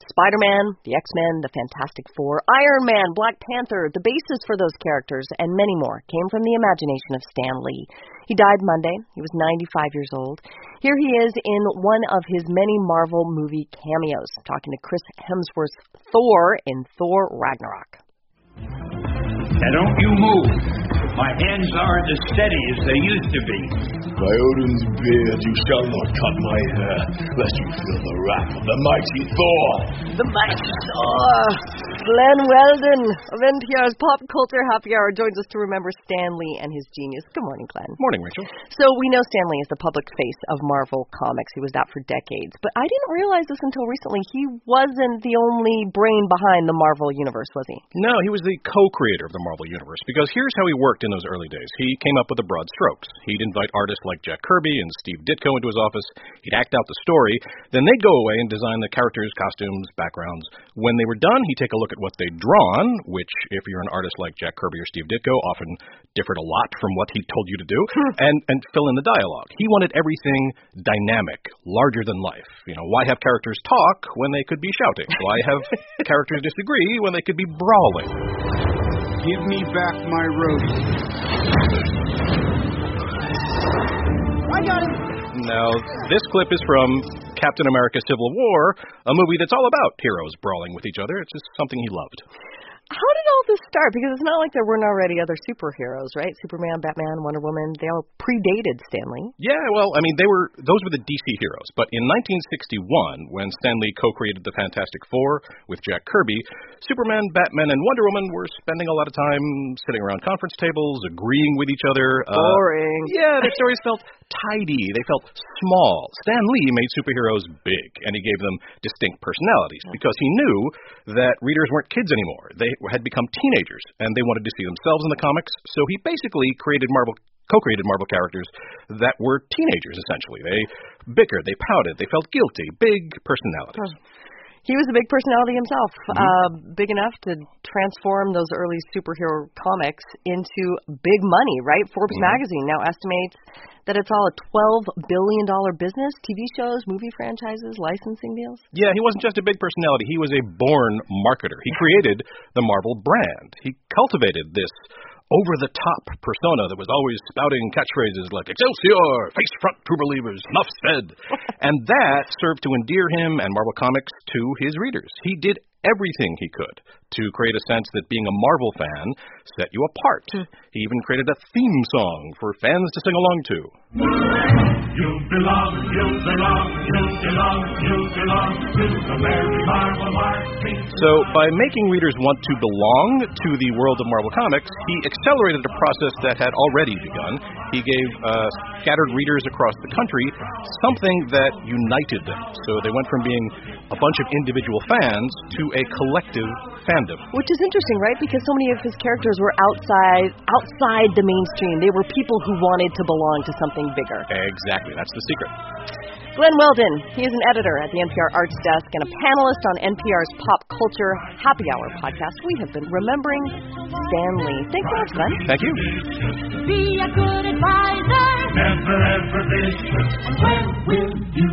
Spider-Man, the X-Men, the Fantastic Four, Iron Man, Black Panther, the basis for those characters, and many more came from the imagination of Stan Lee. He died Monday. He was 95 years old. Here he is in one of his many Marvel movie cameos, talking to Chris Hemsworth's Thor in Thor Ragnarok. Now don't you move. My hands aren't as steady as they used to be. By Odin's beard, you shall not cut my hair, lest you feel the wrath of the mighty Thor. The mighty Thor! Glenn Weldon of NPR's Pop Culture Happy Hour joins us to remember Stan Lee and his genius. Good morning, Glenn. Morning, Rachel. So we know Stan Lee is the public face of Marvel Comics. He was that for decades. But I didn't realize this until recently. He wasn't the only brain behind the Marvel Universe, was he? No, he was the co-creator of the Marvel Universe, because here's how he worked in those early days. He came up with the broad strokes. He'd invite artists like Jack Kirby and Steve Ditko into his office. He'd act out the story. Then they'd go away and design the characters, costumes, backgrounds. When they were done, he'd take a look at what they'd drawn, which, if you're an artist like Jack Kirby or Steve Ditko, often differed a lot from what he told you to do, and fill in the dialogue. He wanted everything dynamic, larger than life. You know, why have characters talk when they could be shouting? Why have characters disagree when they could be brawling? Give me back my robe. I got him. Now, this clip is from Captain America Civil War, a movie that's all about heroes brawling with each other. It's just something he loved. How did all this start? Because it's not like there weren't already other superheroes, right? Superman, Batman, Wonder Woman, they all predated Stan Lee. Yeah, well, I mean, those were the DC heroes. But in 1961, when Stan Lee co-created the Fantastic Four with Jack Kirby, Superman, Batman, and Wonder Woman were spending a lot of time sitting around conference tables, agreeing with each other. Boring. Yeah, their stories felt tidy. They felt small. Stan Lee made superheroes big, and he gave them distinct personalities because he knew that readers weren't kids anymore. They had become teenagers, and they wanted to see themselves in the comics. So he basically co-created Marvel characters that were teenagers, essentially. They bickered, they pouted, they felt guilty, big personalities. He was a big personality himself, big enough to transform those early superhero comics into big money, right? Forbes magazine now estimates that it's all a $12 billion business, TV shows, movie franchises, licensing deals. Yeah, he wasn't just a big personality. He was a born marketer. He created the Marvel brand. He cultivated this over-the-top persona that was always spouting catchphrases like, "Excelsior! Face front, true believers! Enough said!" And that served to endear him and Marvel Comics to his readers. He did everything he could to create a sense that being a Marvel fan set you apart. He even created a theme song for fans to sing along to. You belong to the merry Marvel Army. So, by making readers want to belong to the world of Marvel Comics, he accelerated a process that had already begun. He gave scattered readers across the country something that united them. So they went from being a bunch of individual fans to a collective fandom. Which is interesting, right? Because so many of his characters were outside the mainstream. They were people who wanted to belong to something bigger. Exactly. That's the secret. Glenn Weldon, he is an editor at the NPR Arts Desk and a panelist on NPR's Pop Culture Happy Hour podcast. We have been remembering Stan Lee. Thanks so much, Glenn. Thank you. Be a good advisor. Never ever vicious. And when will you